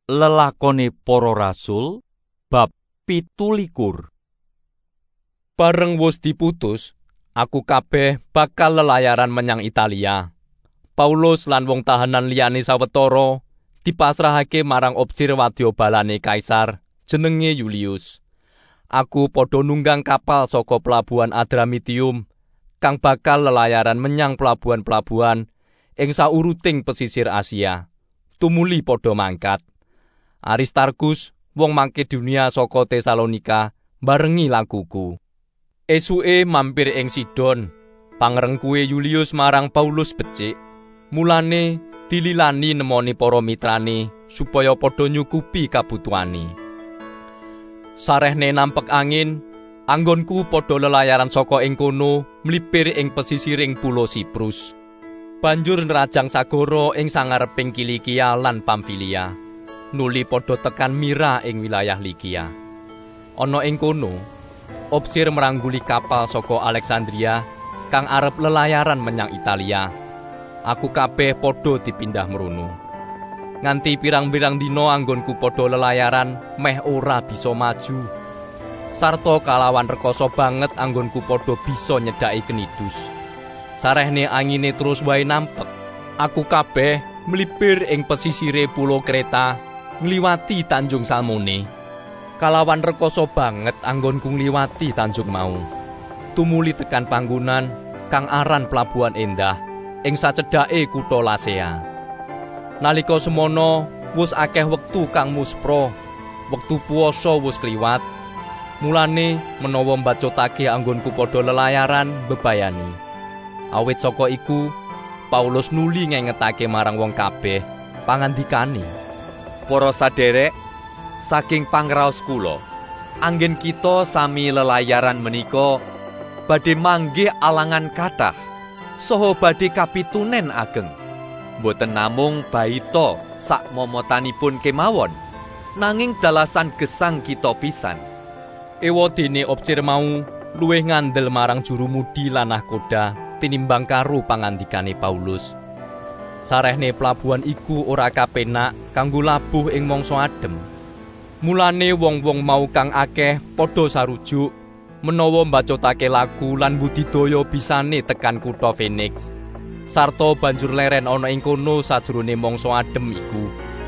Lelakone Para Rasul bab 17. Bareng wis diputus, aku kabeh bakal lelayaran menyang Italia. Paulus lan wong tahanan liyane sawetara dipasrahake marang opsir wadyabalane Kaisar jenenge Yulius. Aku padha nunggang kapal saka pelabuhan Adramitium kang bakal lelayaran menyang pelabuhan-pelabuhan ing sauruting pesisir Asia. Tumuli padha mangkat. Aristarkus, wong Makedonia saka Tesalonika, barengi lakuku. Esuke mampir ing Sidon, pangrengkuhe Yulius marang Paulus becik. Mulane dililani nemoni para mitrane supaya padha nyukupi kabutuhane. Sarehne nampek angin, anggonku padha lelayaran saka ing kono mlipir ing pesisiring pulo Siprus. Banjur nrajang sagara ing sangareping Kilikia lan Pamfilia. Nuli padha tekan Mira ing wilayah Likia. Ana ing kono, opsir merangguli kapal saka Alexandria kang arep lelayaran menyang Italia. Aku kabeh padha dipindah mrono. Nganti pirang-pirang dina anggonku padha lelayaran meh ora bisa maju. Sarta kalawan rekoso banget anggonku padha bisa nyedhaki Knidus. Sarehne angine terus wae nampek. Aku kabeh mlipir ing pesisire pulo Kreta, ngliwati Tanjung Salmone. Kalawan rekoso banget anggonku ngliwati tanjung mau. Tumuli tekan panggonan kang aran Pelabuhan Endah ing sacedhake kutha Lasea. Nalika semono wis akeh wektu kang muspra, wektu puasa wis kliwat. Mulane menawa mbacotake anggonku padha lelayaran bebayani. Awit saka iku Paulus nuli ngengetake marang wong kabeh pangandikane. Para sadherek, saking pangraos kula, anggen kita sami lelayaran menika badhe manggih alangan kathah saha badhe kapitunen ageng. Boten namung baita sak momotanipun kemawon, nanging dalasan gesang kita pisan. Ewadene opsir mau luwih ngandel marang jurumudi lan nahkoda tinimbang karo pangandikane Paulus. Sarehne pelabuhan iku ora kapenak kanggo labuh ing mangsa adem. Mulane wong-wong mau kang akeh padha sarujuk menawa mbacotake lagu lan budidaya bisane tekan kutha Phoenix. Sarta banjur leren ana ing kono sajrone mangsa adem iku.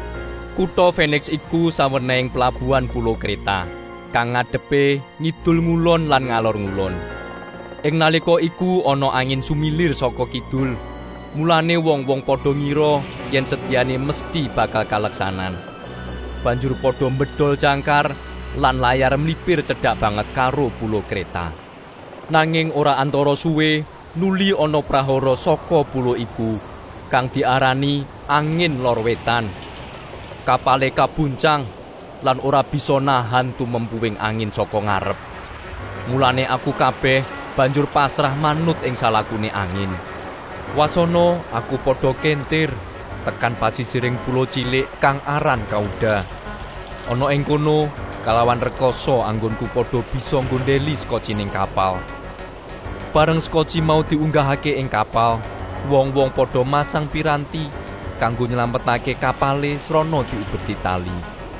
Kutha Phoenix iku sawenehing pelabuhan pulo Kreta kang ngadepe ngidul ngulon lan ngalor ngulon. Ing nalika iku ana angin sumilir saka kidul. Mulane wong-wong padha ngira yen sedyane mesti bakal kaleksanan. Banjur padha mbedol jangkar lan layar mlipir cedhak banget karo pulo Kreta. Nanging ora antara suwe nuli ana prahara saka pulo iku kang diarani Angin Lor Wetan. Kapale kabuncang lan ora bisa nahan tumempuing angin saka ngarep. Mulane aku kabeh banjur pasrah manut ing salakune angin. Wasana aku padha kentir tekan pasisiring pulo cilik kang aran Kauda. Ana ing kono kalawan rekoso anggonku padha bisa nggondheli skocining kapal. Bareng skoci mau diunggahake ing kapal, wong-wong padha masang piranti kanggo nyelametake kapale srana diubeti tali.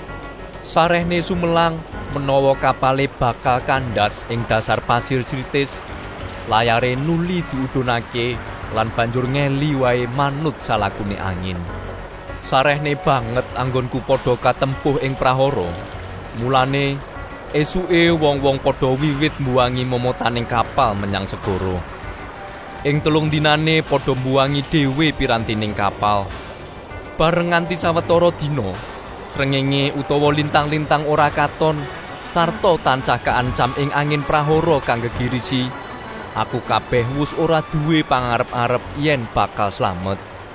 Sarehne sumelang menawa kapale bakal kandas ing dasar pasir Sirtis, layare nuli diudhunake lan banjur ngeli wae manut salakune angin. Sarehne banget anggonku padha katempuh ing prahara. Mulane esuke wong-wong padha wiwit mbuwangi momotaning kapal menyang segara. Ing 3 dinane padha mbuwangi dhewe pirantining kapal. Bareng nganti sawetara dina, srengenge utawa lintang-lintang ora katon sarta tansah kaancam ing angin prahara kang gegirisi. Aku kabeh wis ora duwe pangarep-arep yen bakal slamet.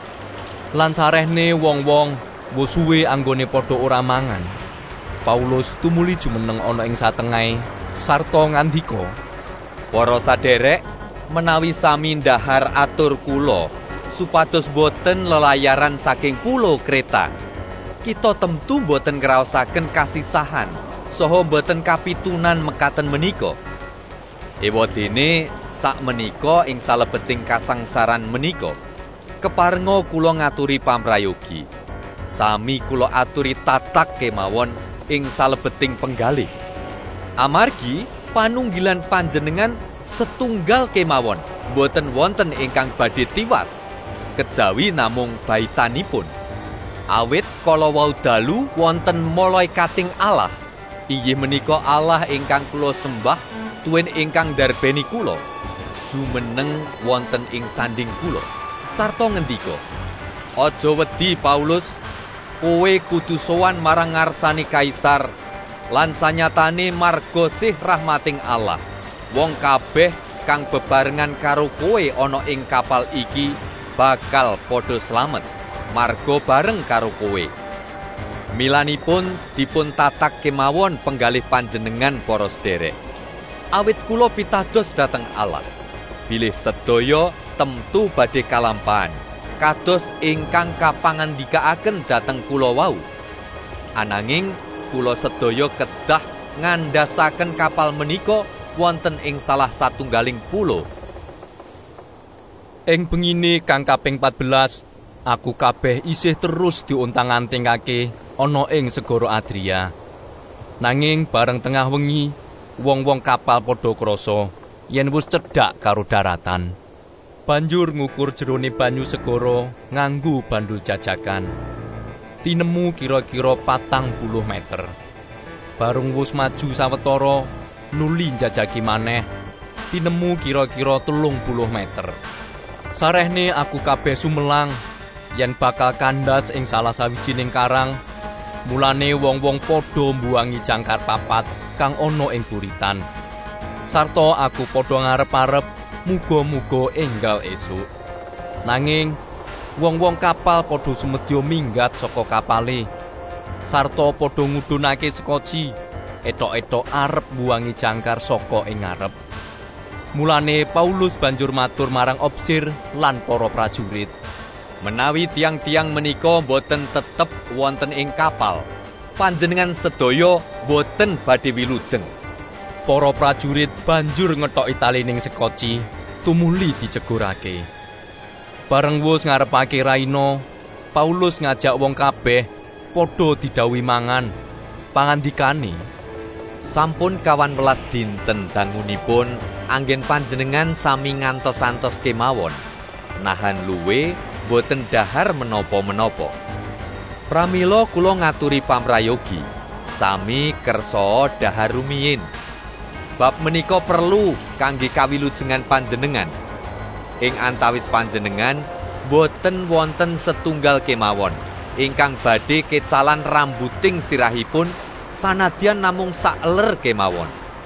Lan sarehne wong-wong wis suwe anggone padha ora mangan. Paulus tumuli jumeneng ana ing satengahe sarta ngandika, Para sadherek, menawi sami ndahar atur kula supados boten lelayaran saking pulo Kreta, kita temtu boten ngraosaken kasisahan saha boten kapitunan mekaten menika. Ewadene sak menika ing salebeting kasangsaran menika keparenga kula ngaturi pamrayogi sami kula aturi tatak kemawon ing salebeting penggalih. Amargi panunggilan panjenengan setunggal kemawon, boten wonten ingkang badhe tiwas, kejawi namung baitanipun. Awit kala wau dalu wonten malaikating Allah, inggih menika Allah ingkang kula sembah, tuwin ingkang ndarbeni kula, jumeneng wonten ing sanding kula, sarta ngendika, "Aja wedi Paulus, kowe kudu sowan marang ngarsane kaisar lan sanyatane marga sih rahmating Allah. Wong kabeh kang bebarengan karo kowe ana ing kapal iki bakal padha slamet marga bareng karo kowe." Milanipun dipun tatak kemawon penggalih panjenengan para sederek. Awit kula pitados dhateng Allah, bilih sedaya temtu badhe kalampahan kados ingkang kapangandikaaken dhateng kula wau. Ananging kula sedaya kedah ngandhasaken kapal menika wonten ing salah satunggaling pulo. Ing bengine kang kaping 14, aku kabeh isih terus diuntang-antingake ana ing segara Adria. Nanging bareng tengah wengi, wong-wong kapal padha krasa yen wis cedhak karo daratan. Banjur ngukur jerone banyu segara nganggo bandul jajakan. Tinemu kira-kira 40 meter. Barung wis maju sawetara, nuli njajaki maneh. Tinemu kira-kira 30 meter. Sarehne aku kabeh sumelang yen bakal kandas ing salah sawijining karang. Mulane wong-wong padha mbuwangi jangkar papat kang ana ing buritan. Sarta aku padha ngarep-arep muga-muga enggal esuk. Nanging wong-wong kapal padha sumedya minggat saka kapale. Sarta padha ngudhunake sekoci, etok-etok arep mbuwangi jangkar saka ing ngarep. Mulane Paulus banjur matur marang opsir lan para prajurit, "Menawi tiang-tiang menika boten tetep wonten ing kapal, panjenengan sedaya boten badhe wilujeng." Para prajurit banjur ngethoki talining sekoci, tumuli dicegurake. Bareng wis ngarepake raina, Paulus ngajak wong kabeh padha didhawuhi mangan. Pangandikane, "Sampun 18 dinten dangunipun anggen panjenengan sami ngantos-antos kemawon, nahan luwe boten dahar menapa-menapa. Pramila kula ngaturi pamrayogi, sami kersa dahar rumiyin. Bab menika perlu kangge kawilujengan panjenengan. Ing antawis panjenengan boten wonten setunggal kemawon ingkang badhe kecalan rambuting sirahipun sanadyan namung saeler kemawon."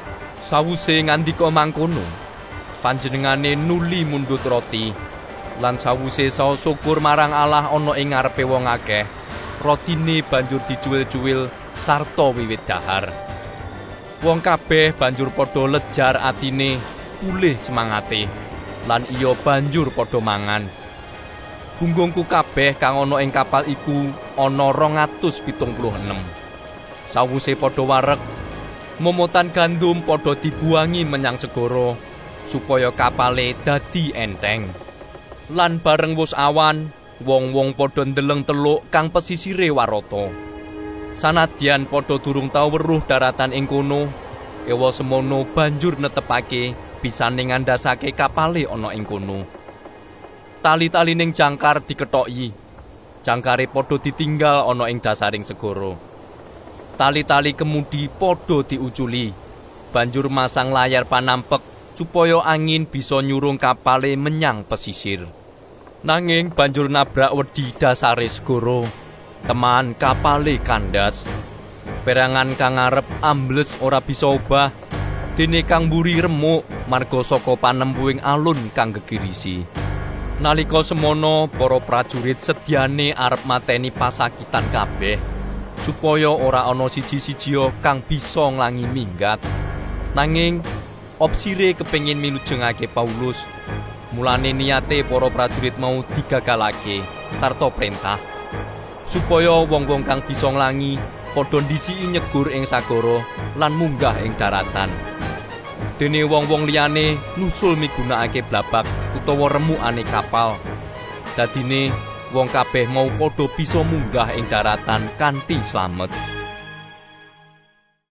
sawuse ngandika mangkono, panjenengane nuli mundhut roti, lan sawuse saos syukur marang Allah ana ing ngarepe wong akeh, rotine banjur dicuwil-cuwil sarta wiwit dahar. Wong kabeh banjur padha lejar atine, pulih semangate, lan iya banjur padha mangan. Gunggungku kabeh kang ana ing kapal iku ana 276. Sawuse padha wareg, momotan gandum padha dibuangi menyang segara supaya kapale dadi enteng. Lan bareng wis awan, wong-wong padha ndeleng teluk kang pesisire warata. Sanadyan padha durung tau weruh daratan ing kono, ewa semono banjur netepake bisane ngandhasake kapale ana ing kono. Tali-talining jangkar dikethoki. Jangkare padha ditinggal ana ing dasaring segara. Tali-tali kemudi padha diuculi. Banjur masang layar panampek supaya angin bisa nyurung kapale menyang pesisir. Nanging banjur nabrak wedi dasare segara. Teman kapale kandas. Perangan kang ngarep ambles ora bisa obah. Dene kang mburi remuk marga saka panempuing alun kang gegirisi. Nalika semono para prajurit sedyane arep mateni pasakitan kabeh supaya ora ana siji-sijia kang bisa nglangi minggat. Nanging opsire kepengin milujengake Paulus. Mulane niate para prajurit mau digagalake sarta perintah supaya wong-wong kang bisa nglangi padha ndisiki nyegur ing sagara lan munggah ing daratan. Dene wong-wong liyane nusul migunakake blabak utawa remukane kapal. Dadine wong kabeh mau padha bisa munggah ing daratan kanthi slamet.